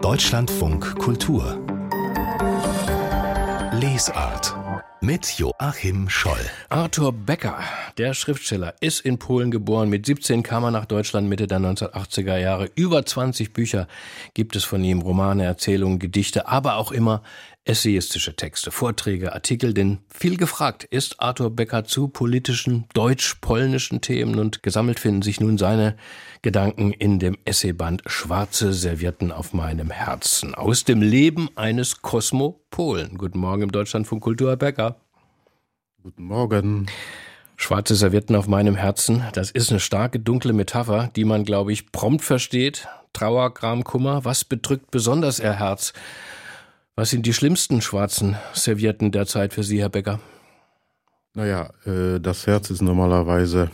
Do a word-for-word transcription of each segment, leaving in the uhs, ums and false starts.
Deutschlandfunk Kultur Lesart mit Joachim Scholl. Arthur Becker, der Schriftsteller, ist in Polen geboren. Mit siebzehn kam er nach Deutschland Mitte der neunzehnhundertachtziger Jahre. Über zwanzig Bücher gibt es von ihm, Romane, Erzählungen, Gedichte, aber auch immer essayistische Texte, Vorträge, Artikel. Denn viel gefragt ist Arthur Becker zu politischen, deutsch-polnischen Themen, und gesammelt finden sich nun seine Gedanken in dem Essayband Schwarze Servietten auf meinem Herzen. Aus dem Leben eines Kosmopolen. Guten Morgen im Deutschlandfunk Kultur, Herr Becker. Guten Morgen. Schwarze Servietten auf meinem Herzen, das ist eine starke, dunkle Metapher, die man, glaube ich, prompt versteht. Trauer, Gram, Kummer, was bedrückt besonders Ihr Herz? Was sind die schlimmsten schwarzen Servietten der Zeit für Sie, Herr Becker? Naja, äh, das Herz ist normalerweise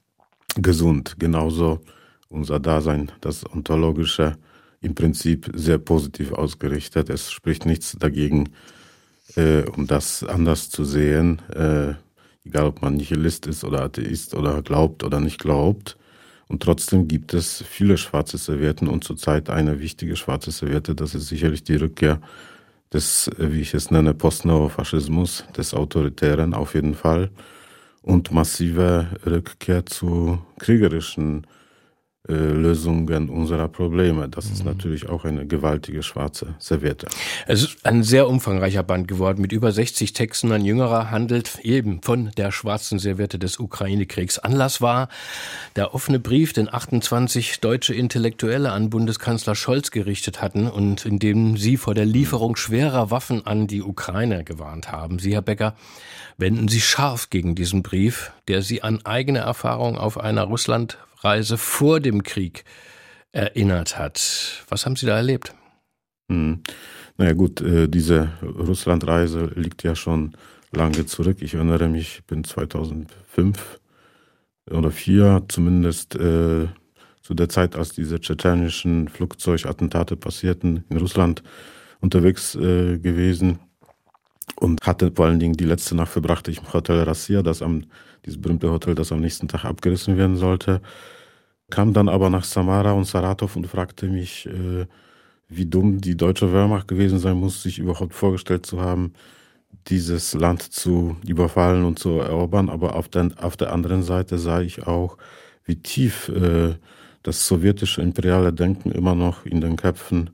gesund, genauso unser Dasein, das Ontologische, im Prinzip sehr positiv ausgerichtet. Es spricht nichts dagegen, äh, um das anders zu sehen, äh, egal ob man Nihilist ist oder Atheist oder glaubt oder nicht glaubt. Und trotzdem gibt es viele schwarze Servietten und zurzeit eine wichtige schwarze Serviette, das ist sicherlich die Rückkehr des, wie ich es nenne, Postneofaschismus, des Autoritären auf jeden Fall, und massive Rückkehr zu kriegerischen äh, Lösungen unserer Probleme. Das ist natürlich auch eine gewaltige schwarze Serviette. Es ist ein sehr umfangreicher Band geworden mit über sechzig Texten. Ein jüngerer handelt eben von der schwarzen Serviette des Ukraine-Kriegs. Anlass war der offene Brief, den achtundzwanzig deutsche Intellektuelle an Bundeskanzler Scholz gerichtet hatten und in dem sie vor der Lieferung schwerer Waffen an die Ukraine gewarnt haben. Sie, Herr Becker, wenden sich scharf gegen diesen Brief, der Sie an eigene Erfahrung auf einer Russlandreise vor dem Krieg erinnert hat. Was haben Sie da erlebt? Hm. Naja gut, äh, diese Russlandreise liegt ja schon lange zurück. Ich erinnere mich, ich bin zweitausendfünf oder vier zumindest äh, zu der Zeit, als diese tschetschenischen Flugzeugattentate passierten, in Russland unterwegs äh, gewesen. Und hatte vor allen Dingen die letzte Nacht verbracht ich im Hotel Rassia, das am, dieses berühmte Hotel, das am nächsten Tag abgerissen werden sollte. Kam dann aber nach Samara und Saratow und fragte mich, äh, wie dumm die deutsche Wehrmacht gewesen sein muss, sich überhaupt vorgestellt zu haben, dieses Land zu überfallen und zu erobern. Aber auf der, auf der anderen Seite sah ich auch, wie tief äh, das sowjetische imperiale Denken immer noch in den Köpfen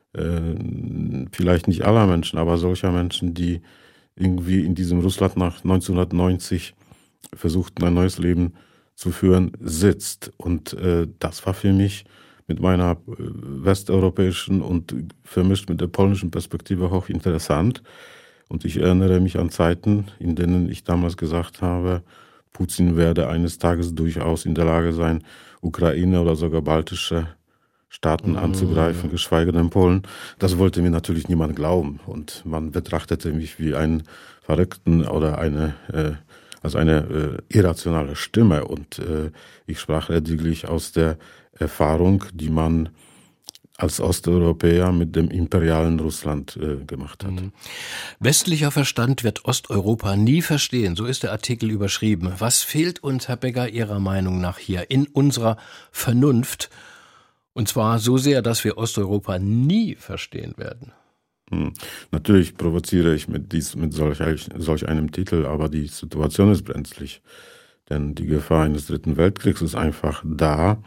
vielleicht nicht aller Menschen, aber solcher Menschen, die irgendwie in diesem Russland nach neunzehnhundertneunzig versuchten, ein neues Leben zu führen, sitzt. Und äh, das war für mich mit meiner westeuropäischen und vermischt mit der polnischen Perspektive hochinteressant. Und ich erinnere mich an Zeiten, in denen ich damals gesagt habe, Putin werde eines Tages durchaus in der Lage sein, Ukraine oder sogar baltische Staaten anzugreifen, geschweige denn Polen. Das wollte mir natürlich niemand glauben, und man betrachtete mich wie einen Verrückten oder eine äh, als eine äh, irrationale Stimme, und äh, ich sprach lediglich aus der Erfahrung, die man als Osteuropäer mit dem imperialen Russland äh, gemacht hat. Westlicher Verstand wird Osteuropa nie verstehen, so ist der Artikel überschrieben. Was fehlt uns, Herr Becker, Ihrer Meinung nach hier in unserer Vernunft? Und zwar so sehr, dass wir Osteuropa nie verstehen werden. Hm. Natürlich provoziere ich mit, dies, mit solch, solch einem Titel, aber die Situation ist brenzlig. Denn die Gefahr eines dritten Weltkriegs ist einfach da.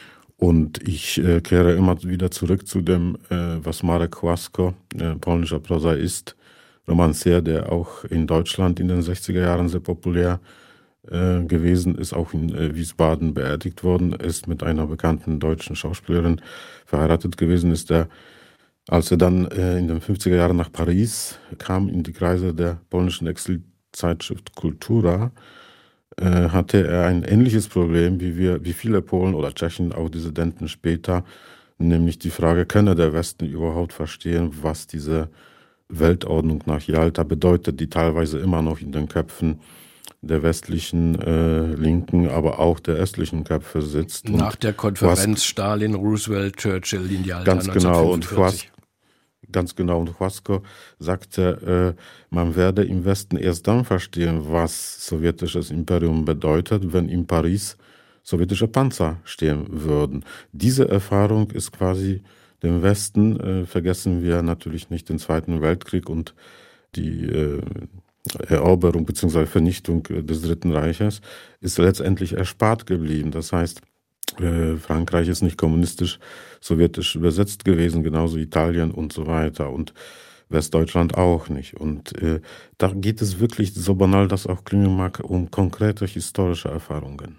Und ich äh, kehre immer wieder zurück zu dem, äh, was Marek Łasko, äh, polnischer Prosaist, Romancier, der auch in Deutschland in den sechziger Jahren sehr populär äh, gewesen ist, auch in äh, Wiesbaden beerdigt worden ist, mit einer bekannten deutschen Schauspielerin verheiratet gewesen ist. Der, als er dann äh, in den fünfziger Jahren nach Paris kam, in die Kreise der polnischen Exilzeitschrift Kultura, äh, hatte er ein ähnliches Problem wie wir, wie viele Polen oder Tschechen, auch Dissidenten später, nämlich die Frage, könne der Westen überhaupt verstehen, was diese Weltordnung nach Jalta bedeutet, die teilweise immer noch in den Köpfen der westlichen äh, Linken, aber auch der östlichen Köpfe sitzt. Nach und der Konferenz was, Stalin, Roosevelt, Churchill in Jalta ganz genau, und was, ganz genau, und Łasko sagte, äh, man werde im Westen erst dann verstehen, was sowjetisches Imperium bedeutet, wenn in Paris sowjetische Panzer stehen würden. Diese Erfahrung ist quasi dem Westen, äh, vergessen wir natürlich nicht den Zweiten Weltkrieg und die äh, Eroberung bzw. Vernichtung des Dritten Reiches, ist letztendlich erspart geblieben. Das heißt, äh, Frankreich ist nicht kommunistisch, sowjetisch übersetzt gewesen, genauso Italien und so weiter und Westdeutschland auch nicht. Und äh, da geht es wirklich, so banal das auch klingen mag, um konkrete historische Erfahrungen.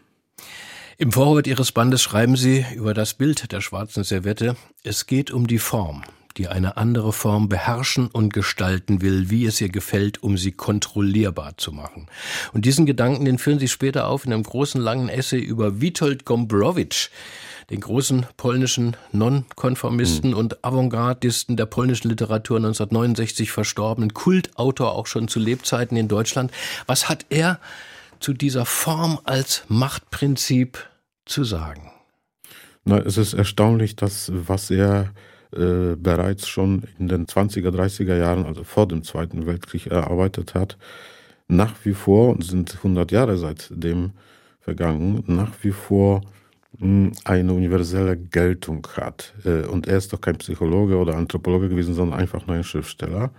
Im Vorwort Ihres Bandes schreiben Sie über das Bild der schwarzen Serviette: Es geht um die Form, die eine andere Form beherrschen und gestalten will, wie es ihr gefällt, um sie kontrollierbar zu machen. Und diesen Gedanken, den führen Sie später auf in einem großen, langen Essay über Witold Gombrowicz, den großen polnischen Nonkonformisten mhm. und Avantgardisten der polnischen Literatur, neunzehnhundertneunundsechzig verstorbenen, Kultautor auch schon zu Lebzeiten in Deutschland. Was hat er zu dieser Form als Machtprinzip zu sagen? Na, es ist erstaunlich, dass was er äh, bereits schon in den zwanziger, dreißiger Jahren, also vor dem Zweiten Weltkrieg, erarbeitet hat, nach wie vor, und sind hundert Jahre seitdem vergangen, nach wie vor mh, eine universelle Geltung hat. Äh, und er ist doch kein Psychologe oder Anthropologe gewesen, sondern einfach nur ein Schriftsteller.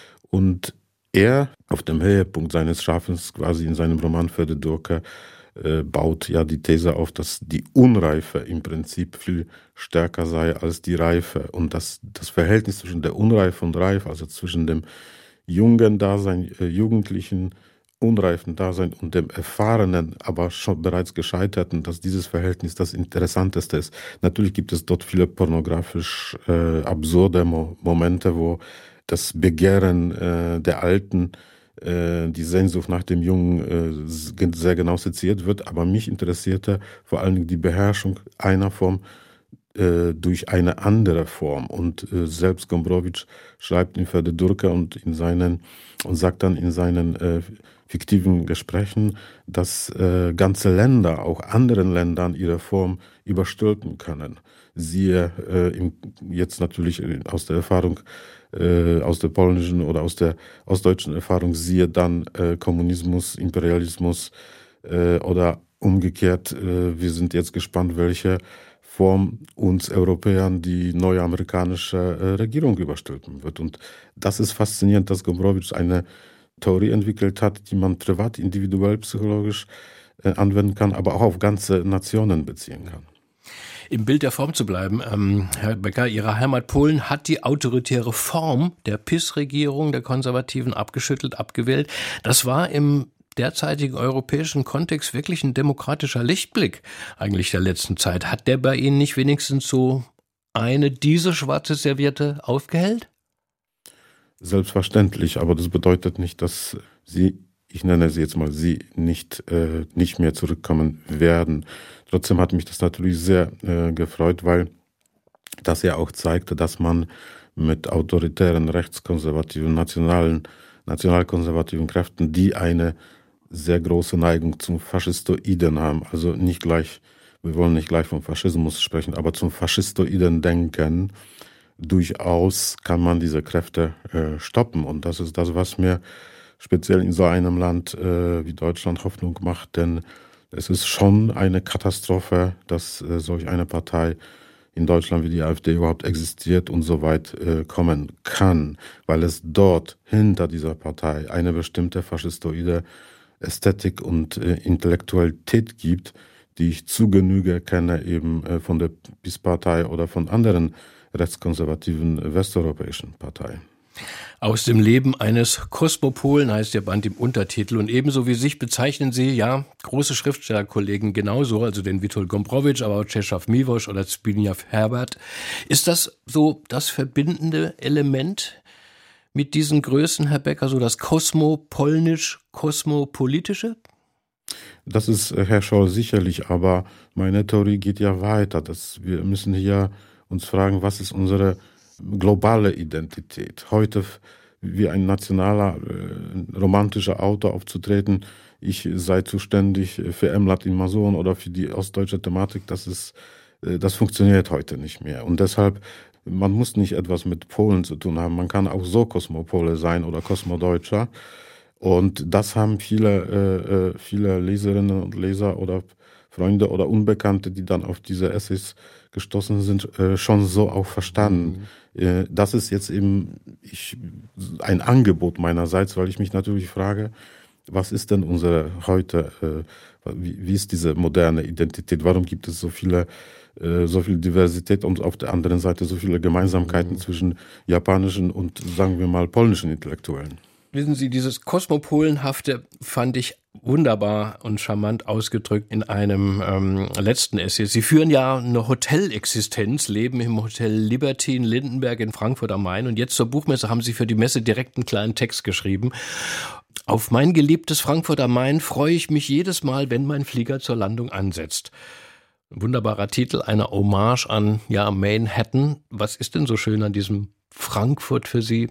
Und er, auf dem Höhepunkt seines Schaffens, quasi in seinem Roman Ferdedurke, äh, baut ja die These auf, dass die Unreife im Prinzip viel stärker sei als die Reife. Und dass das Verhältnis zwischen der Unreife und Reife, also zwischen dem jungen Dasein, äh, jugendlichen, unreifen Dasein und dem erfahrenen, aber schon bereits gescheiterten, dass dieses Verhältnis das Interessanteste ist. Natürlich gibt es dort viele pornografisch äh, absurde Mo- Momente, wo das Begehren äh, der Alten, äh, die Sehnsucht nach dem Jungen äh, sehr genau seziert wird. Aber mich interessierte vor allen Dingen die Beherrschung einer Form äh, durch eine andere Form. Und äh, selbst Gombrowicz schreibt in Ferdedurke und in seinen und sagt dann in seinen äh, fiktiven Gesprächen, dass äh, ganze Länder, auch anderen Ländern, ihre Form überstülpen können. Siehe äh, im, jetzt natürlich aus der Erfahrung, äh, aus der polnischen oder aus der ostdeutschen Erfahrung, siehe dann äh, Kommunismus, Imperialismus äh, oder umgekehrt, äh, wir sind jetzt gespannt, welche Form uns Europäern die neue amerikanische äh, Regierung überstülpen wird. Und das ist faszinierend, dass Gombrowicz eine Theorie entwickelt hat, die man privat, individuell, psychologisch äh, anwenden kann, aber auch auf ganze Nationen beziehen kann. Im Bild der Form zu bleiben, ähm, Herr Becker, Ihre Heimat Polen hat die autoritäre Form der P I S-Regierung der Konservativen abgeschüttelt, abgewählt. Das war im derzeitigen europäischen Kontext wirklich ein demokratischer Lichtblick eigentlich der letzten Zeit. Hat der bei Ihnen nicht wenigstens so eine, diese schwarze Serviette aufgehellt? Selbstverständlich, aber das bedeutet nicht, dass Sie, ich nenne sie jetzt mal Sie, nicht, äh, nicht mehr zurückkommen werden. Trotzdem hat mich das natürlich sehr äh, gefreut, weil das ja auch zeigte, dass man mit autoritären, rechtskonservativen, nationalen, nationalkonservativen Kräften, die eine sehr große Neigung zum Faschistoiden haben, also nicht gleich, wir wollen nicht gleich vom Faschismus sprechen, aber zum faschistoiden Denken, durchaus kann man diese Kräfte äh, stoppen. Und das ist das, was mir speziell in so einem Land äh, wie Deutschland Hoffnung macht, denn es ist schon eine Katastrophe, dass äh, solch eine Partei in Deutschland wie die AfD überhaupt existiert und so weit äh, kommen kann, weil es dort hinter dieser Partei eine bestimmte faschistoide Ästhetik und äh, Intellektualität gibt, die ich zu Genüge kenne eben äh, von der P I S-Partei oder von anderen rechtskonservativen westeuropäischen Parteien. Aus dem Leben eines Kosmopolen heißt der Band im Untertitel. Und ebenso wie sich bezeichnen Sie, ja, große Schriftstellerkollegen genauso, also den Witold Gombrowicz, aber auch Czesław Miłosz oder Zbigniew Herbert. Ist das so das verbindende Element mit diesen Größen, Herr Becker, so das kosmopolnisch-kosmopolitische? Das ist, Herr Scholl, sicherlich, aber meine Theorie geht ja weiter. Das, wir müssen hier uns fragen, was ist unsere globale Identität? Heute wie ein nationaler, äh, romantischer Autor aufzutreten, ich sei zuständig für Emlat in Masur oder für die ostdeutsche Thematik, das ist, äh, das funktioniert heute nicht mehr. Und deshalb, man muss nicht etwas mit Polen zu tun haben, man kann auch so Kosmopole sein oder Kosmodeutscher. Und das haben viele, äh, viele Leserinnen und Leser oder Freunde oder Unbekannte, die dann auf diese Essays gestoßen sind, äh, schon so auch verstanden. Mhm. Äh, das ist jetzt eben ich, ein Angebot meinerseits, weil ich mich natürlich frage, was ist denn unsere heute, äh, wie, wie ist diese moderne Identität? Warum gibt es so viele, äh, so viel Diversität und auf der anderen Seite so viele Gemeinsamkeiten mhm. zwischen japanischen und, sagen wir mal, polnischen Intellektuellen? Wissen Sie, dieses Kosmopolenhafte fand ich wunderbar und charmant ausgedrückt in einem ähm, letzten Essay. Sie führen ja eine Hotelexistenz, leben im Hotel Liberty in Lindenberg in Frankfurt am Main und jetzt zur Buchmesse haben Sie für die Messe direkt einen kleinen Text geschrieben. Auf mein geliebtes Frankfurt am Main freue ich mich jedes Mal, wenn mein Flieger zur Landung ansetzt. Ein wunderbarer Titel, eine Hommage an ja Manhattan. Was ist denn so schön an diesem Frankfurt für Sie?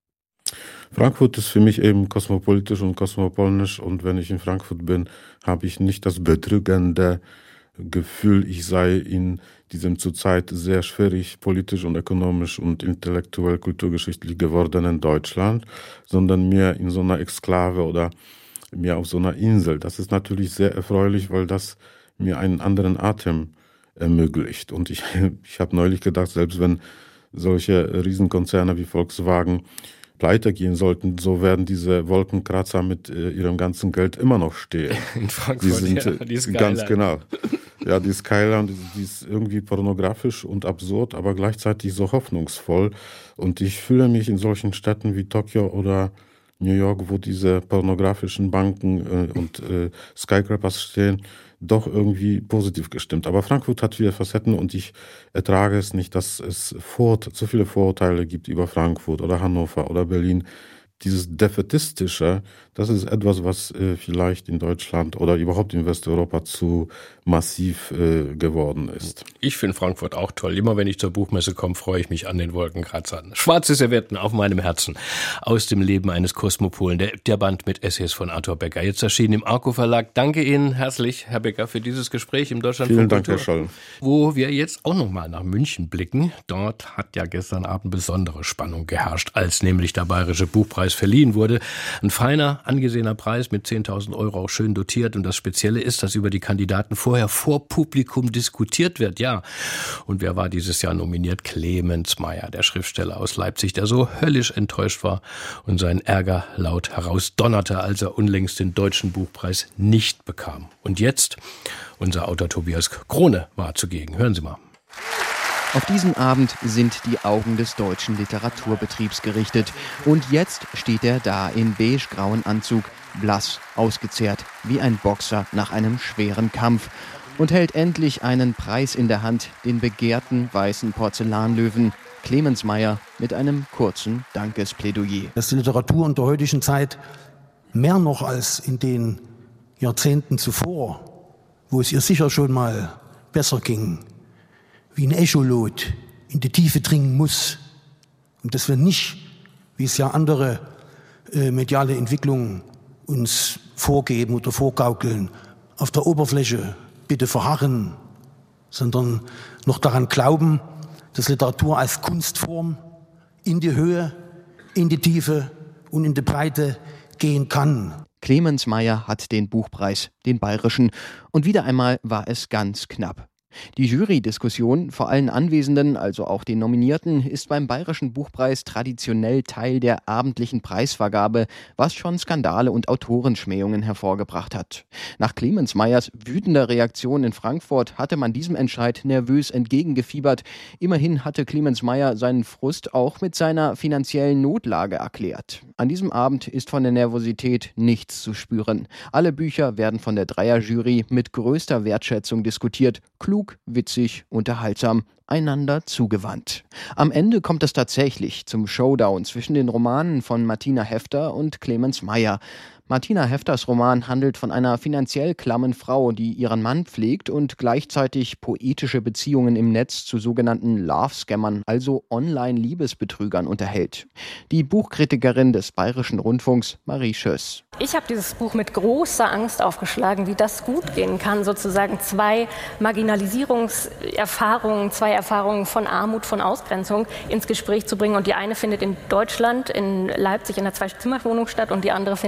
Frankfurt ist für mich eben kosmopolitisch und kosmopolnisch und wenn ich in Frankfurt bin, habe ich nicht das bedrückende Gefühl, ich sei in diesem zurzeit sehr schwierig politisch und ökonomisch und intellektuell kulturgeschichtlich gewordenen Deutschland, sondern mehr in so einer Exklave oder mehr auf so einer Insel. Das ist natürlich sehr erfreulich, weil das mir einen anderen Atem ermöglicht. Und ich, ich habe neulich gedacht, selbst wenn solche Riesenkonzerne wie Volkswagen pleite gehen sollten, so werden diese Wolkenkratzer mit äh, ihrem ganzen Geld immer noch stehen. In Frankfurt, die sind, ja, die Skyline. Ganz genau. Ja, die Skyline, die ist irgendwie pornografisch und absurd, aber gleichzeitig so hoffnungsvoll. Und ich fühle mich in solchen Städten wie Tokio oder New York, wo diese pornografischen Banken äh, und äh, Skyscrapers stehen, doch irgendwie positiv gestimmt. Aber Frankfurt hat viele Facetten und ich ertrage es nicht, dass es Vor- so viele Vorurteile gibt über Frankfurt oder Hannover oder Berlin. Dieses Defätistische, das ist etwas, was äh, vielleicht in Deutschland oder überhaupt in Westeuropa zu massiv äh, geworden ist. Ich finde Frankfurt auch toll. Immer wenn ich zur Buchmesse komme, freue ich mich an den Wolkenkratzern. Schwarze Servietten auf meinem Herzen. Aus dem Leben eines Kosmopolen. Der, der Band mit Essays von Arthur Becker. Jetzt erschienen im Arco Verlag. Danke Ihnen herzlich, Herr Becker, für dieses Gespräch im Deutschlandfunk Vielen Dank, Kultur. Herr Scholl. Wo wir jetzt auch nochmal nach München blicken. Dort hat ja gestern Abend besondere Spannung geherrscht, als nämlich der Bayerische Buchpreis verliehen wurde. Ein feiner, angesehener Preis mit zehntausend Euro, auch schön dotiert. Und das Spezielle ist, dass über die Kandidaten vorher vor Publikum diskutiert wird. Ja, und wer war dieses Jahr nominiert? Clemens Meyer, der Schriftsteller aus Leipzig, der so höllisch enttäuscht war und seinen Ärger laut herausdonnerte, als er unlängst den Deutschen Buchpreis nicht bekam. Und jetzt, unser Autor Tobias Krone war zugegen. Hören Sie mal. Auf diesen Abend sind die Augen des deutschen Literaturbetriebs gerichtet. Und jetzt steht er da in beige-grauen Anzug, blass, ausgezehrt, wie ein Boxer nach einem schweren Kampf. Und hält endlich einen Preis in der Hand, den begehrten weißen Porzellanlöwen. Clemens Meyer mit einem kurzen Dankesplädoyer. Dass die Literatur in der heutigen Zeit mehr noch als in den Jahrzehnten zuvor, wo es ihr sicher schon mal besser ging, wie ein Echolot in die Tiefe dringen muss und dass wir nicht, wie es ja andere äh, mediale Entwicklungen uns vorgeben oder vorgaukeln, auf der Oberfläche bitte verharren, sondern noch daran glauben, dass Literatur als Kunstform in die Höhe, in die Tiefe und in die Breite gehen kann. Clemens Meyer hat den Buchpreis, den bayerischen, und wieder einmal war es ganz knapp. Die Jury-Diskussion vor allen Anwesenden, also auch den Nominierten, ist beim Bayerischen Buchpreis traditionell Teil der abendlichen Preisvergabe, was schon Skandale und Autorenschmähungen hervorgebracht hat. Nach Clemens Meyers wütender Reaktion in Frankfurt hatte man diesem Entscheid nervös entgegengefiebert. Immerhin hatte Clemens Meyer seinen Frust auch mit seiner finanziellen Notlage erklärt. An diesem Abend ist von der Nervosität nichts zu spüren. Alle Bücher werden von der Dreierjury mit größter Wertschätzung diskutiert, klug, witzig, unterhaltsam, einander zugewandt. Am Ende kommt es tatsächlich zum Showdown zwischen den Romanen von Martina Hefter und Clemens Meyer. Martina Hefters Roman handelt von einer finanziell klammen Frau, die ihren Mann pflegt und gleichzeitig poetische Beziehungen im Netz zu sogenannten Love-Scammern, also Online-Liebesbetrügern, unterhält. Die Buchkritikerin des Bayerischen Rundfunks, Marie Schöss. Ich habe dieses Buch mit großer Angst aufgeschlagen, wie das gut gehen kann, sozusagen zwei Marginalisierungserfahrungen, zwei Erfahrungen von Armut, von Ausgrenzung ins Gespräch zu bringen. Und die eine findet in Deutschland, in Leipzig in einer Zwei-Zimmer-Wohnung statt und die andere findet in Nigeria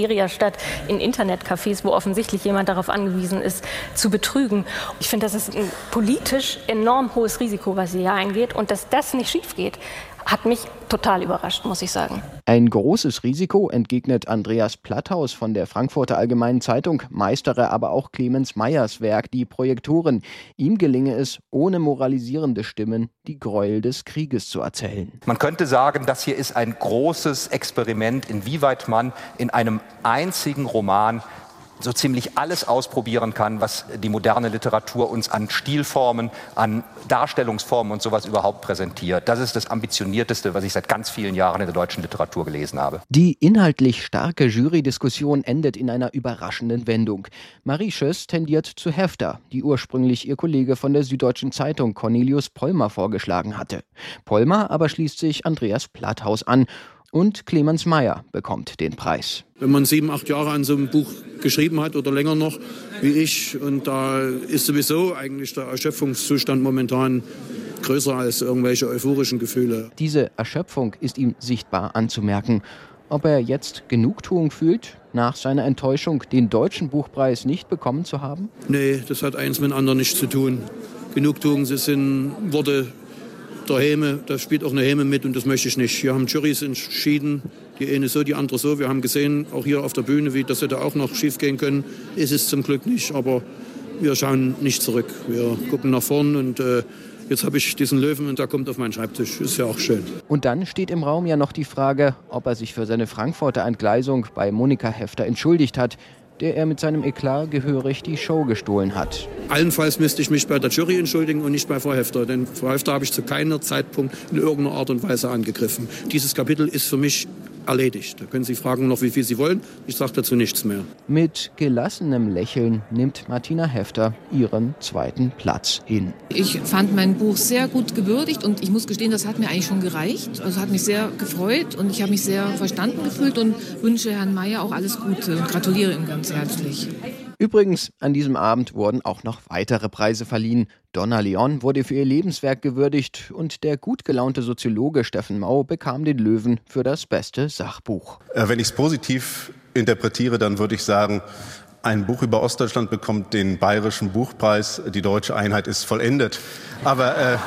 Feriastadt in Internetcafés, wo offensichtlich jemand darauf angewiesen ist, zu betrügen. Ich finde, das ist ein politisch enorm hohes Risiko, was sie hier eingeht. Und dass das nicht schief geht, hat mich total überrascht, muss ich sagen. Ein großes Risiko, entgegnet Andreas Platthaus von der Frankfurter Allgemeinen Zeitung, meistere aber auch Clemens Meyers Werk, Die Projektoren. Ihm gelinge es, ohne moralisierende Stimmen die Gräuel des Krieges zu erzählen. Man könnte sagen, das hier ist ein großes Experiment, inwieweit man in einem einzigen Roman so ziemlich alles ausprobieren kann, was die moderne Literatur uns an Stilformen, an Darstellungsformen und sowas überhaupt präsentiert. Das ist das Ambitionierteste, was ich seit ganz vielen Jahren in der deutschen Literatur gelesen habe. Die inhaltlich starke Jurydiskussion endet in einer überraschenden Wendung. Marie Schöss tendiert zu Häfter, die ursprünglich ihr Kollege von der Süddeutschen Zeitung Cornelius Pollmer vorgeschlagen hatte. Pollmer aber schließt sich Andreas Platthaus an. Und Clemens Meyer bekommt den Preis. Wenn man sieben, acht Jahre an so einem Buch geschrieben hat oder länger noch, wie ich, und da ist sowieso eigentlich der Erschöpfungszustand momentan größer als irgendwelche euphorischen Gefühle. Diese Erschöpfung ist ihm sichtbar anzumerken. Ob er jetzt Genugtuung fühlt, nach seiner Enttäuschung den Deutschen Buchpreis nicht bekommen zu haben? Nee, das hat eins mit dem anderen nichts zu tun. Genugtuung, das sind Worte der Häme, da spielt auch eine Häme mit und das möchte ich nicht. Hier haben Jurys entschieden, die eine so, die andere so. Wir haben gesehen, auch hier auf der Bühne, wie das hätte auch noch schief gehen können. Ist es zum Glück nicht, aber wir schauen nicht zurück. Wir gucken nach vorn und äh, jetzt habe ich diesen Löwen und der kommt auf meinen Schreibtisch. Ist ja auch schön. Und dann steht im Raum ja noch die Frage, ob er sich für seine Frankfurter Entgleisung bei Monika Häfter entschuldigt hat, der er mit seinem Eklat gehörig die Show gestohlen hat. Allenfalls müsste ich mich bei der Jury entschuldigen und nicht bei Frau Häfter, denn Frau Häfter habe ich zu keinem Zeitpunkt in irgendeiner Art und Weise angegriffen. Dieses Kapitel ist für mich erledigt. Da können Sie fragen noch, wie viel Sie wollen. Ich sage dazu nichts mehr. Mit gelassenem Lächeln nimmt Martina Häfter ihren zweiten Platz hin. Ich fand mein Buch sehr gut gewürdigt und ich muss gestehen, das hat mir eigentlich schon gereicht. Also hat mich sehr gefreut und ich habe mich sehr verstanden gefühlt und wünsche Herrn Meyer auch alles Gute und gratuliere ihm ganz herzlich. Übrigens, an diesem Abend wurden auch noch weitere Preise verliehen. Donna Leon wurde für ihr Lebenswerk gewürdigt und der gut gelaunte Soziologe Steffen Mau bekam den Löwen für das beste Sachbuch. Wenn ich es positiv interpretiere, dann würde ich sagen, ein Buch über Ostdeutschland bekommt den Bayerischen Buchpreis. Die deutsche Einheit ist vollendet. Aber äh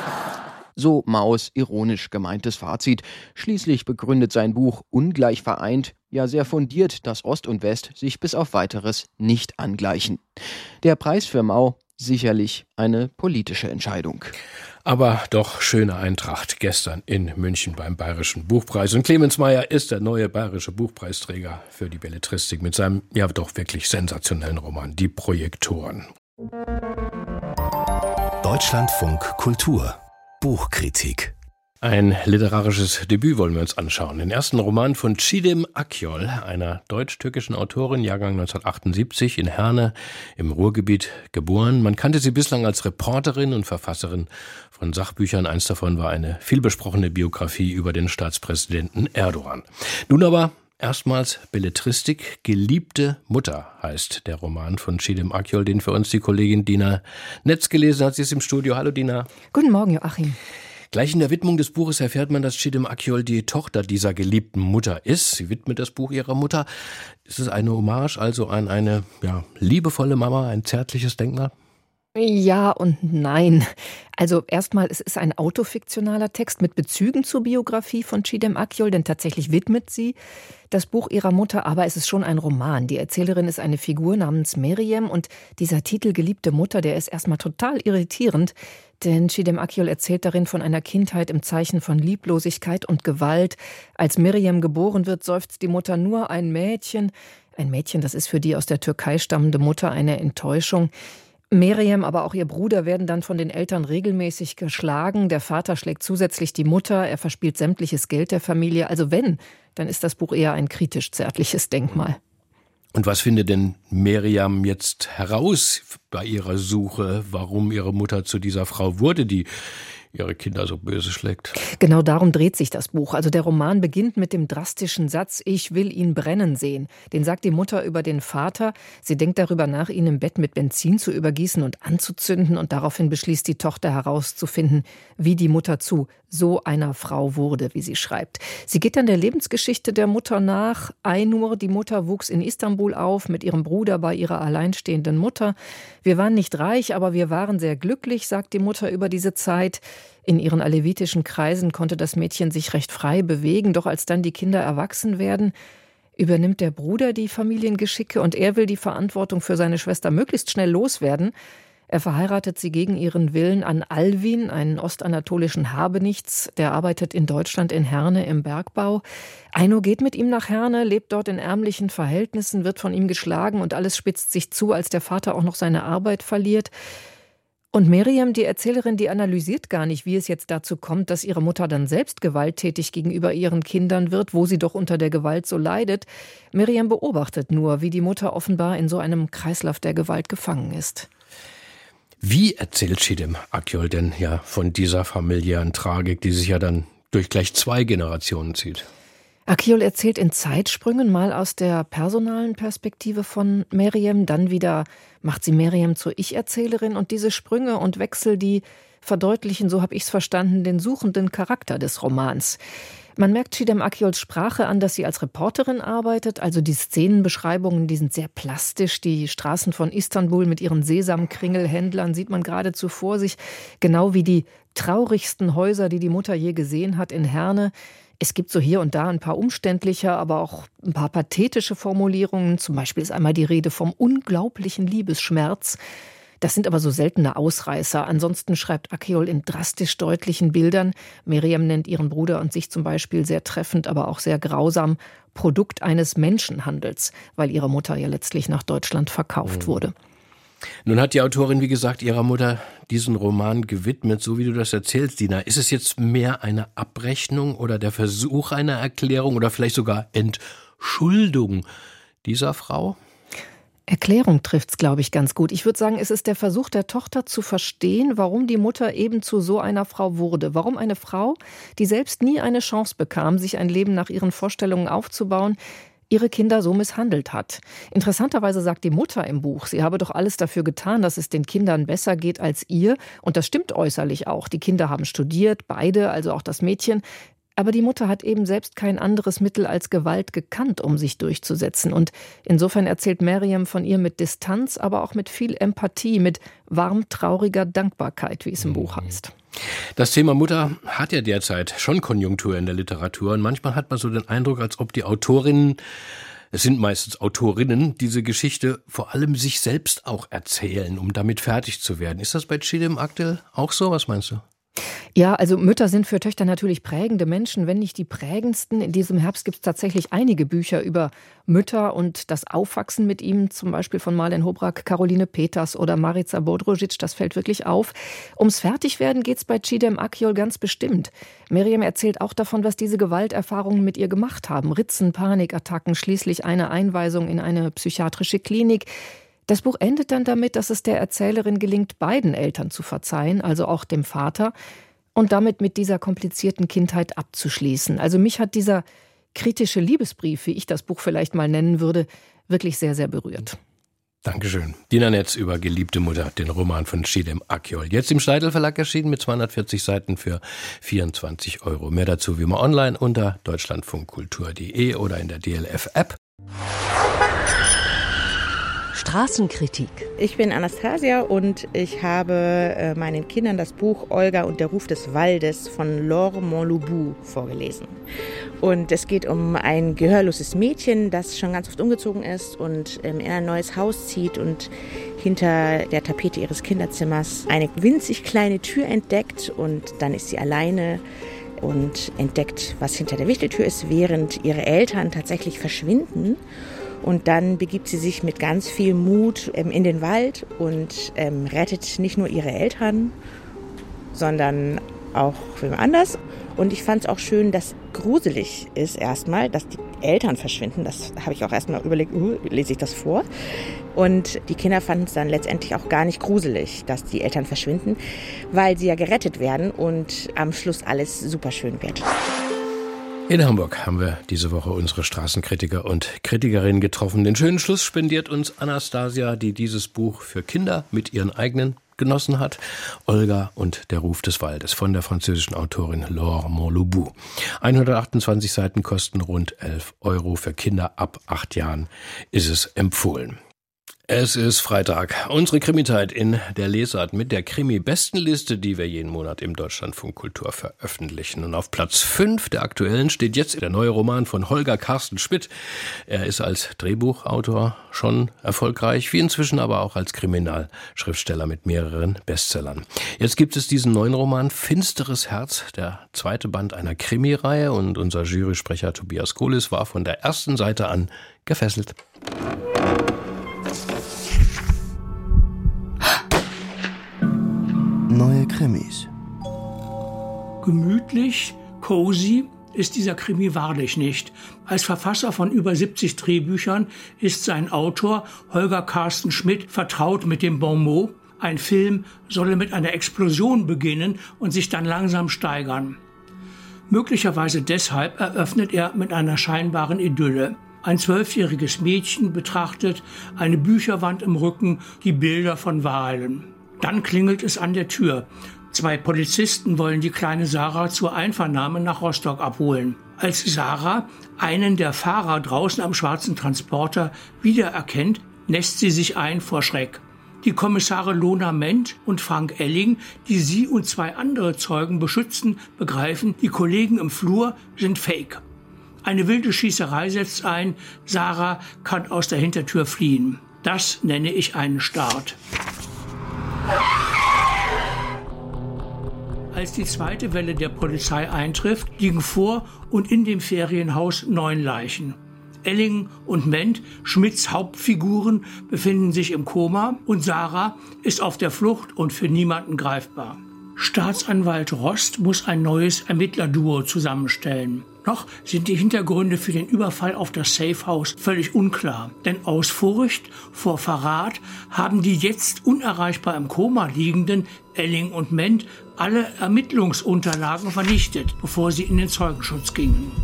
So Maus ironisch gemeintes Fazit. Schließlich begründet sein Buch ungleich vereint, ja sehr fundiert, dass Ost und West sich bis auf Weiteres nicht angleichen. Der Preis für Mau sicherlich eine politische Entscheidung. Aber doch schöne Eintracht gestern in München beim Bayerischen Buchpreis. Und Clemens Meyer ist der neue Bayerische Buchpreisträger für die Belletristik mit seinem ja doch wirklich sensationellen Roman Die Projektoren. Deutschlandfunk Kultur Buchkritik. Ein literarisches Debüt wollen wir uns anschauen. Den ersten Roman von Çiğdem Akyol, einer deutsch-türkischen Autorin, Jahrgang neunzehnhundertachtundsiebzig, in Herne im Ruhrgebiet geboren. Man kannte sie bislang als Reporterin und Verfasserin von Sachbüchern. Eins davon war eine vielbesprochene Biografie über den Staatspräsidenten Erdogan. Nun aber erstmals Belletristik. Geliebte Mutter heißt der Roman von Çiğdem Akyol, den für uns die Kollegin Dina Netz gelesen hat. Sie ist im Studio. Hallo Dina. Guten Morgen, Joachim. Gleich in der Widmung des Buches erfährt man, dass Çiğdem Akyol die Tochter dieser geliebten Mutter ist. Sie widmet das Buch ihrer Mutter. Ist es eine Hommage also an eine ja, liebevolle Mama, ein zärtliches Denkmal? Ja und nein. Also erstmal, es ist ein autofiktionaler Text mit Bezügen zur Biografie von Çiğdem Akyol, denn tatsächlich widmet sie das Buch ihrer Mutter, aber es ist schon ein Roman. Die Erzählerin ist eine Figur namens Meryem und dieser Titel Geliebte Mutter, der ist erstmal total irritierend, denn Çiğdem Akyol erzählt darin von einer Kindheit im Zeichen von Lieblosigkeit und Gewalt. Als Meryem geboren wird, seufzt die Mutter nur ein Mädchen. Ein Mädchen, das ist für die aus der Türkei stammende Mutter eine Enttäuschung. Meryem, aber auch ihr Bruder werden dann von den Eltern regelmäßig geschlagen. Der Vater schlägt zusätzlich die Mutter, er verspielt sämtliches Geld der Familie. Also wenn, dann ist das Buch eher ein kritisch-zärtliches Denkmal. Und was findet denn Meryem jetzt heraus bei ihrer Suche, warum ihre Mutter zu dieser Frau wurde, die ihre Kinder so böse schlägt? Genau darum dreht sich das Buch. Also der Roman beginnt mit dem drastischen Satz, ich will ihn brennen sehen. Den sagt die Mutter über den Vater. Sie denkt darüber nach, ihn im Bett mit Benzin zu übergießen und anzuzünden. Und daraufhin beschließt die Tochter herauszufinden, wie die Mutter zu so einer Frau wurde, wie sie schreibt. Sie geht dann der Lebensgeschichte der Mutter nach. Aynur, die Mutter, wuchs in Istanbul auf mit ihrem Bruder bei ihrer alleinstehenden Mutter. Wir waren nicht reich, aber wir waren sehr glücklich, sagt die Mutter über diese Zeit. In ihren alevitischen Kreisen konnte das Mädchen sich recht frei bewegen, doch als dann die Kinder erwachsen werden, übernimmt der Bruder die Familiengeschicke und er will die Verantwortung für seine Schwester möglichst schnell loswerden. Er verheiratet sie gegen ihren Willen an Alvin, einen ostanatolischen Habenichts, der arbeitet in Deutschland in Herne im Bergbau. Aynur geht mit ihm nach Herne, lebt dort in ärmlichen Verhältnissen, wird von ihm geschlagen und alles spitzt sich zu, als der Vater auch noch seine Arbeit verliert. Und Miriam, die Erzählerin, die analysiert gar nicht, wie es jetzt dazu kommt, dass ihre Mutter dann selbst gewalttätig gegenüber ihren Kindern wird, wo sie doch unter der Gewalt so leidet. Miriam beobachtet nur, wie die Mutter offenbar in so einem Kreislauf der Gewalt gefangen ist. Wie erzählt Chidem Akyol denn ja von dieser familiären Tragik, die sich ja dann durch gleich zwei Generationen zieht? Akyol erzählt in Zeitsprüngen, mal aus der personalen Perspektive von Miriam, dann wieder macht sie Miriam zur Ich-Erzählerin und diese Sprünge und Wechsel, die verdeutlichen, so habe ich es verstanden, den suchenden Charakter des Romans. Man merkt Chidem Akyols Sprache an, dass sie als Reporterin arbeitet, also die Szenenbeschreibungen, die sind sehr plastisch. Die Straßen von Istanbul mit ihren Sesamkringelhändlern sieht man geradezu vor sich, genau wie die traurigsten Häuser, die die Mutter je gesehen hat in Herne. Es gibt so hier und da ein paar umständliche, aber auch ein paar pathetische Formulierungen. Zum Beispiel ist einmal die Rede vom unglaublichen Liebesschmerz. Das sind aber so seltene Ausreißer. Ansonsten schreibt Akyol in drastisch deutlichen Bildern. Miriam nennt ihren Bruder und sich zum Beispiel sehr treffend, aber auch sehr grausam, Produkt eines Menschenhandels, weil ihre Mutter ja letztlich nach Deutschland verkauft wurde. Nun hat die Autorin, wie gesagt, ihrer Mutter diesen Roman gewidmet, so wie du das erzählst, Dina. Ist es jetzt mehr eine Abrechnung oder der Versuch einer Erklärung oder vielleicht sogar Entschuldung dieser Frau? Erklärung trifft's, glaube ich, ganz gut. Ich würde sagen, es ist der Versuch der Tochter zu verstehen, warum die Mutter eben zu so einer Frau wurde. Warum eine Frau, die selbst nie eine Chance bekam, sich ein Leben nach ihren Vorstellungen aufzubauen, ihre Kinder so misshandelt hat. Interessanterweise sagt die Mutter im Buch, sie habe doch alles dafür getan, dass es den Kindern besser geht als ihr. Und das stimmt äußerlich auch. Die Kinder haben studiert, beide, also auch das Mädchen. Aber die Mutter hat eben selbst kein anderes Mittel als Gewalt gekannt, um sich durchzusetzen. Und insofern erzählt Miriam von ihr mit Distanz, aber auch mit viel Empathie, mit warm trauriger Dankbarkeit, wie es im Buch heißt. Das Thema Mutter hat ja derzeit schon Konjunktur in der Literatur. Und manchmal hat man so den Eindruck, als ob die Autorinnen, es sind meistens Autorinnen, diese Geschichte vor allem sich selbst auch erzählen, um damit fertig zu werden. Ist das bei Chidem Akyol auch so? Was meinst du? Ja, also Mütter sind für Töchter natürlich prägende Menschen, wenn nicht die prägendsten. In diesem Herbst gibt es tatsächlich einige Bücher über Mütter und das Aufwachsen mit ihm, zum Beispiel von Marlen Hobrak, Caroline Peters oder Marica Bodrožić, das fällt wirklich auf. Ums Fertigwerden geht es bei Chidem Akyol ganz bestimmt. Miriam erzählt auch davon, was diese Gewalterfahrungen mit ihr gemacht haben. Ritzen, Panikattacken, schließlich eine Einweisung in eine psychiatrische Klinik. Das Buch endet dann damit, dass es der Erzählerin gelingt, beiden Eltern zu verzeihen, also auch dem Vater, und damit mit dieser komplizierten Kindheit abzuschließen. Also mich hat dieser kritische Liebesbrief, wie ich das Buch vielleicht mal nennen würde, wirklich sehr, sehr berührt. Dankeschön. Dina Netz über Geliebte Mutter, den Roman von Chidem Akyol. Jetzt im Steidl Verlag erschienen mit zweihundertvierzig Seiten für vierundzwanzig Euro. Mehr dazu wie immer online unter deutschlandfunkkultur punkt de oder in der D L F-App. Straßenkritik. Ich bin Anastasia und ich habe äh, meinen Kindern das Buch Olga und der Ruf des Waldes von Laure Montlebout vorgelesen. Und es geht um ein gehörloses Mädchen, das schon ganz oft umgezogen ist und ähm, in ein neues Haus zieht und hinter der Tapete ihres Kinderzimmers eine winzig kleine Tür entdeckt und dann ist sie alleine und entdeckt, was hinter der Wichteltür ist, während ihre Eltern tatsächlich verschwinden. Und dann begibt sie sich mit ganz viel Mut ähm, in den Wald und ähm, rettet nicht nur ihre Eltern, sondern auch wem anders. Und ich fand es auch schön, dass gruselig ist erstmal, dass die Eltern verschwinden. Das habe ich auch erstmal überlegt, uh, lese ich das vor? Und die Kinder fanden es dann letztendlich auch gar nicht gruselig, dass die Eltern verschwinden, weil sie ja gerettet werden und am Schluss alles super schön wird. In Hamburg haben wir diese Woche unsere Straßenkritiker und Kritikerinnen getroffen. Den schönen Schluss spendiert uns Anastasia, die dieses Buch für Kinder mit ihren eigenen genossen hat. Olga und der Ruf des Waldes von der französischen Autorin Laure Montloubu. hundertachtundzwanzig Seiten kosten rund elf Euro. Für Kinder ab acht Jahren ist es empfohlen. Es ist Freitag. Unsere Krimiteit in der Lesart mit der Krimi-Bestenliste, die wir jeden Monat im Deutschlandfunk Kultur veröffentlichen. Und auf Platz fünf der aktuellen steht jetzt der neue Roman von Holger Carsten Schmidt. Er ist als Drehbuchautor schon erfolgreich, wie inzwischen aber auch als Kriminalschriftsteller mit mehreren Bestsellern. Jetzt gibt es diesen neuen Roman Finsteres Herz, der zweite Band einer Krimireihe. Und unser Jurysprecher Tobias Kohlis war von der ersten Seite an gefesselt. Neue Krimis. Gemütlich, cozy ist dieser Krimi wahrlich nicht. Als Verfasser von über siebzig Drehbüchern ist sein Autor Holger Carsten Schmidt vertraut mit dem Bon mot. Ein Film solle mit einer Explosion beginnen und sich dann langsam steigern. Möglicherweise deshalb eröffnet er mit einer scheinbaren Idylle. Ein zwölfjähriges Mädchen betrachtet, eine Bücherwand im Rücken, die Bilder von Wahlen. Dann klingelt es an der Tür. Zwei Polizisten wollen die kleine Sarah zur Einvernahme nach Rostock abholen. Als Sarah einen der Fahrer draußen am schwarzen Transporter wiedererkennt, lässt sie sich ein vor Schreck. Die Kommissare Lona Ment und Frank Elling, die sie und zwei andere Zeugen beschützen, begreifen, die Kollegen im Flur sind fake. Eine wilde Schießerei setzt ein, Sarah kann aus der Hintertür fliehen. Das nenne ich einen Start. Als die zweite Welle der Polizei eintrifft, liegen vor und in dem Ferienhaus neun Leichen. Elling und Ment, Schmidts Hauptfiguren, befinden sich im Koma und Sarah ist auf der Flucht und für niemanden greifbar. Staatsanwalt Rost muss ein neues Ermittlerduo zusammenstellen. Noch sind die Hintergründe für den Überfall auf das Safehouse völlig unklar. Denn aus Furcht vor Verrat haben die jetzt unerreichbar im Koma liegenden Elling und Ment alle Ermittlungsunterlagen vernichtet, bevor sie in den Zeugenschutz gingen.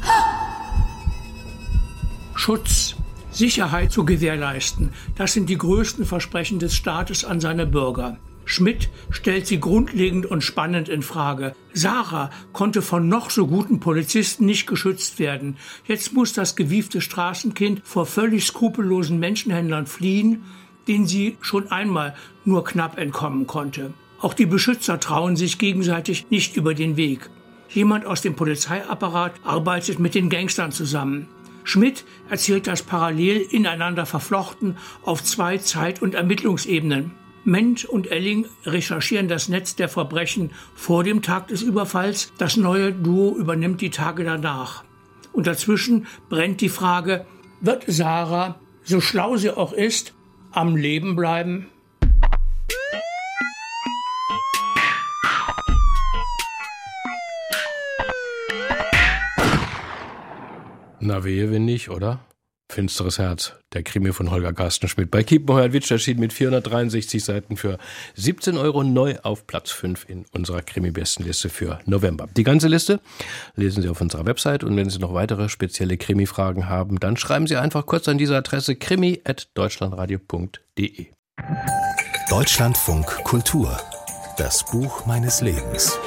Schutz, Sicherheit zu gewährleisten, das sind die größten Versprechen des Staates an seine Bürger. Schmidt stellt sie grundlegend und spannend in Frage. Sarah konnte von noch so guten Polizisten nicht geschützt werden. Jetzt muss das gewiefte Straßenkind vor völlig skrupellosen Menschenhändlern fliehen, denen sie schon einmal nur knapp entkommen konnte. Auch die Beschützer trauen sich gegenseitig nicht über den Weg. Jemand aus dem Polizeiapparat arbeitet mit den Gangstern zusammen. Schmidt erzählt das parallel ineinander verflochten auf zwei Zeit- und Ermittlungsebenen. Ment und Elling recherchieren das Netz der Verbrechen vor dem Tag des Überfalls. Das neue Duo übernimmt die Tage danach. Und dazwischen brennt die Frage, wird Sarah, so schlau sie auch ist, am Leben bleiben? Na wehe, wenn nicht, oder? Finsteres Herz, der Krimi von Holger Carsten Schmidt. Bei Kiepenheuer-Witsch erschienen mit vierhundertdreiundsechzig Seiten für siebzehn Euro neu auf Platz fünf in unserer Krimi-Bestenliste für November. Die ganze Liste lesen Sie auf unserer Website und wenn Sie noch weitere spezielle Krimi-Fragen haben, dann schreiben Sie einfach kurz an diese Adresse krimi at deutschlandradio punkt de. Deutschlandfunk Kultur, das Buch meines Lebens.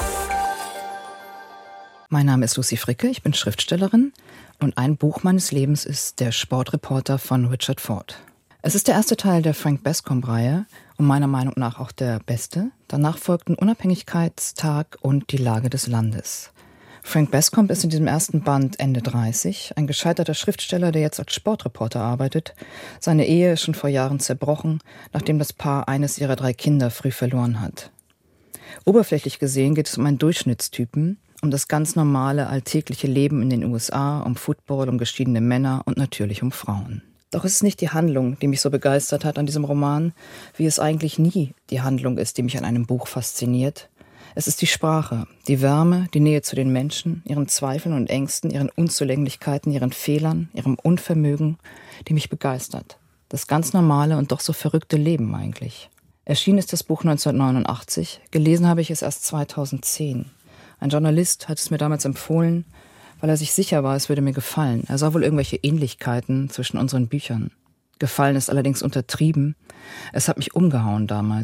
Mein Name ist Lucy Fricke, ich bin Schriftstellerin und ein Buch meines Lebens ist Der Sportreporter von Richard Ford. Es ist der erste Teil der Frank Bascombe-Reihe und meiner Meinung nach auch der beste. Danach folgten Unabhängigkeitstag und Die Lage des Landes. Frank Bascombe ist in diesem ersten Band Ende dreißig, ein gescheiterter Schriftsteller, der jetzt als Sportreporter arbeitet. Seine Ehe ist schon vor Jahren zerbrochen, nachdem das Paar eines ihrer drei Kinder früh verloren hat. Oberflächlich gesehen geht es um einen Durchschnittstypen, um das ganz normale, alltägliche Leben in den U S A, um Football, um geschiedene Männer und natürlich um Frauen. Doch es ist nicht die Handlung, die mich so begeistert hat an diesem Roman, wie es eigentlich nie die Handlung ist, die mich an einem Buch fasziniert. Es ist die Sprache, die Wärme, die Nähe zu den Menschen, ihren Zweifeln und Ängsten, ihren Unzulänglichkeiten, ihren Fehlern, ihrem Unvermögen, die mich begeistert. Das ganz normale und doch so verrückte Leben eigentlich. Erschienen ist das Buch neunzehnhundertneunundachtzig, gelesen habe ich es erst zweitausendzehn. Ein Journalist hat es mir damals empfohlen, weil er sich sicher war, es würde mir gefallen. Er sah wohl irgendwelche Ähnlichkeiten zwischen unseren Büchern. Gefallen ist allerdings untertrieben. Es hat mich umgehauen damals.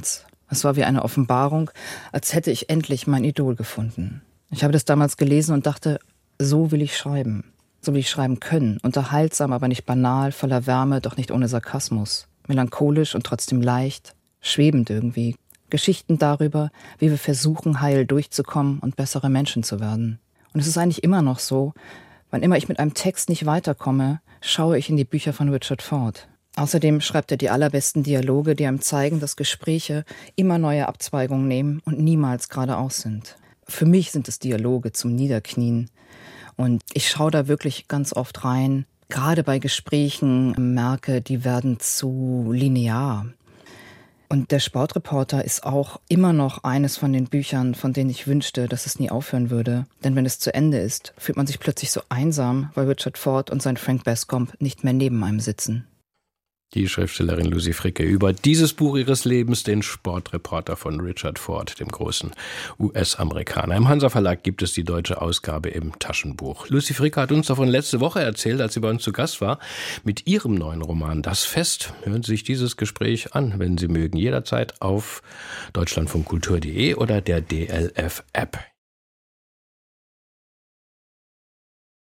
Es war wie eine Offenbarung, als hätte ich endlich mein Idol gefunden. Ich habe das damals gelesen und dachte, so will ich schreiben. So will ich schreiben können. Unterhaltsam, aber nicht banal, voller Wärme, doch nicht ohne Sarkasmus. Melancholisch und trotzdem leicht, schwebend irgendwie. Geschichten darüber, wie wir versuchen, heil durchzukommen und bessere Menschen zu werden. Und es ist eigentlich immer noch so, wann immer ich mit einem Text nicht weiterkomme, schaue ich in die Bücher von Richard Ford. Außerdem schreibt er die allerbesten Dialoge, die einem zeigen, dass Gespräche immer neue Abzweigungen nehmen und niemals geradeaus sind. Für mich sind es Dialoge zum Niederknien. Und ich schaue da wirklich ganz oft rein, gerade bei Gesprächen merke, die werden zu linear. Und der Sportreporter ist auch immer noch eines von den Büchern, von denen ich wünschte, dass es nie aufhören würde. Denn wenn es zu Ende ist, fühlt man sich plötzlich so einsam, weil Richard Ford und sein Frank Bascombe nicht mehr neben einem sitzen. Die Schriftstellerin Lucy Fricke über dieses Buch ihres Lebens, den Sportreporter von Richard Ford, dem großen U S-Amerikaner. Im Hansa Verlag gibt es die deutsche Ausgabe im Taschenbuch. Lucy Fricke hat uns davon letzte Woche erzählt, als sie bei uns zu Gast war, mit ihrem neuen Roman Das Fest. Hören Sie sich dieses Gespräch an, wenn Sie mögen, jederzeit auf deutschlandfunkkultur punkt de oder der D L F-App.